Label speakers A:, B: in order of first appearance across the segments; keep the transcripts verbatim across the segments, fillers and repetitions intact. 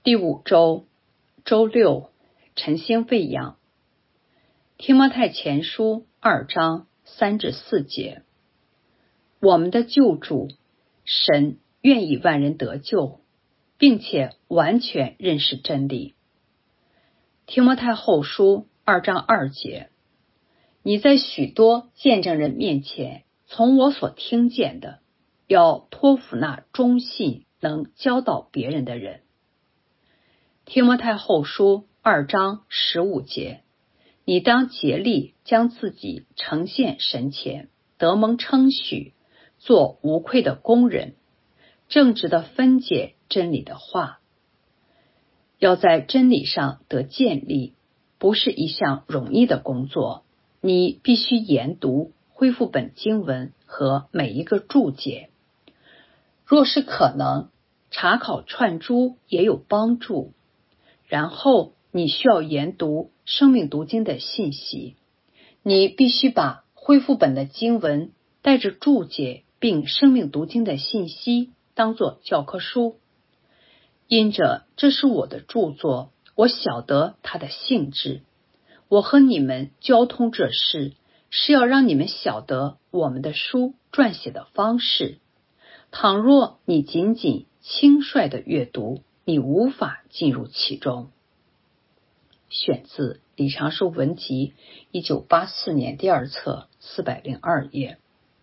A: 第五周，周六，晨星未养。提摩太前书二章三至四节。我们的救主神愿意万人得救，并且完全认识真理。提摩太后书二章二节。你在许多见证人面前，从我所听见的，要托付那忠信能教导别人的人。提摩太后书二章十五节。你当竭力将自己呈现神前，得蒙称许，做无愧的工人，正直的分解真理的话。要在真理上得建立，不是一项容易的工作，你必须研读、恢复本经文和每一个注解。若是可能，查考串珠也有帮助。然后你需要研读生命读经的信息，你必须把恢复本的经文带着注解并生命读经的信息当作教科书。因着这是我的著作，我晓得它的性质。我和你们交通这事，是要让你们晓得我们的书撰写的方式。倘若你仅仅轻率的阅读，你无法进入其中。选自李长寿文集一九八四年第二册四百零二页。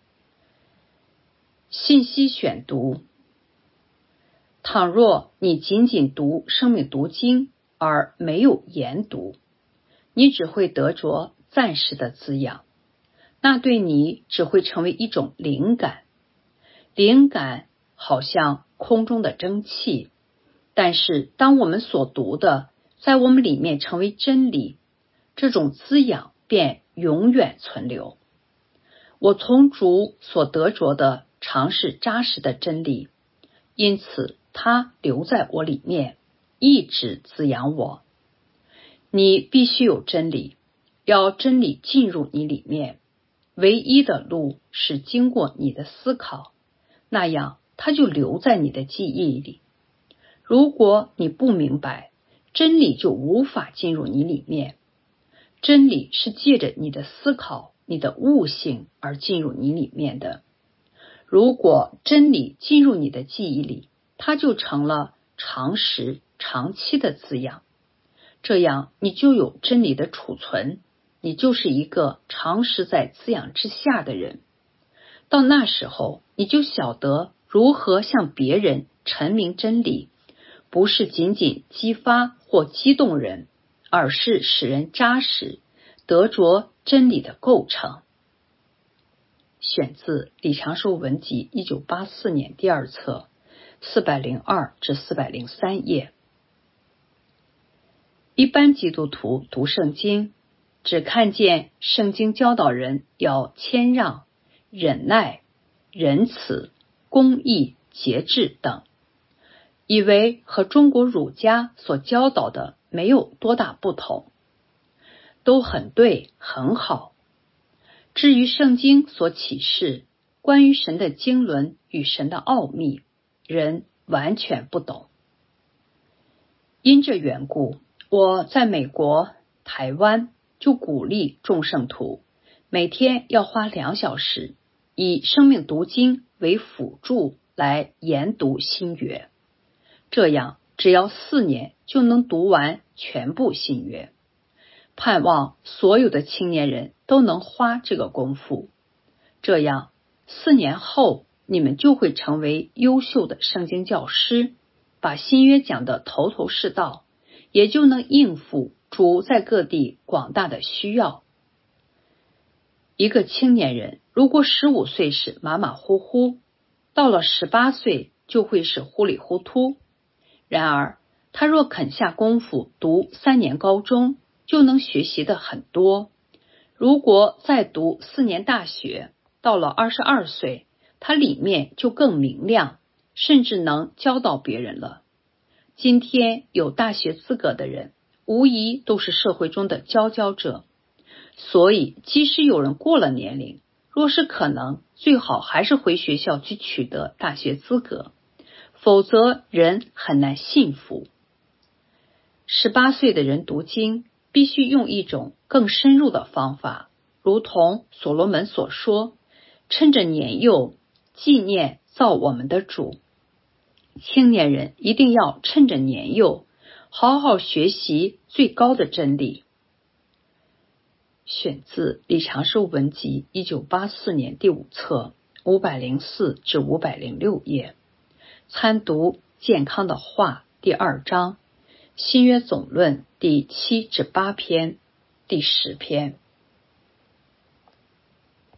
A: 信息选读。倘若你仅仅读生命读经而没有研读，你只会得着暂时的滋养，那对你只会成为一种灵感。灵感好像空中的蒸汽，但是当我们所读的在我们里面成为真理，这种滋养便永远存留。我从主所得着的常是扎实的真理，因此它留在我里面，一直滋养我。你必须有真理，要真理进入你里面，唯一的路是经过你的思考，那样它就留在你的记忆里。如果你不明白，真理就无法进入你里面。真理是借着你的思考、你的悟性而进入你里面的。如果真理进入你的记忆里，它就成了长时、长期的滋养。这样你就有真理的储存，你就是一个长时在滋养之下的人。到那时候，你就晓得如何向别人陈明真理，不是仅仅激发或激动人，而是使人扎实，得着真理的构成。选自李长寿文集一九八四年第二册四百零二至四百零三页。一般基督徒读圣经，只看见圣经教导人要谦让、忍耐、仁慈、公义、节制等，以为和中国儒家所教导的没有多大不同，都很对很好。至于圣经所启示关于神的经纶与神的奥秘，人完全不懂。因这缘故，我在美国、台湾就鼓励众圣徒每天要花两小时，以生命读经为辅助来研读新约。这样只要四年就能读完全部新约。盼望所有的青年人都能花这个功夫，这样四年后你们就会成为优秀的圣经教师，把新约讲得头头是道，也就能应付主在各地广大的需要。一个青年人如果十五岁时马马虎虎，到了十八岁就会是糊里糊涂。然而他若肯下功夫读三年高中，就能学习的很多。如果再读四年大学，到了二十二岁，他里面就更明亮，甚至能教导别人了。今天有大学资格的人，无疑都是社会中的佼佼者。所以即使有人过了年龄，若是可能，最好还是回学校去取得大学资格，否则人很难幸福。 十八岁的人读经必须用一种更深入的方法，如同所罗门所说，趁着年幼纪念造我们的主。青年人一定要趁着年幼好好学习最高的真理。选自李长寿文集一九八四年第五册五百零四至五百零六页，参读健康的话第二章，新约总论第七至八篇第十篇。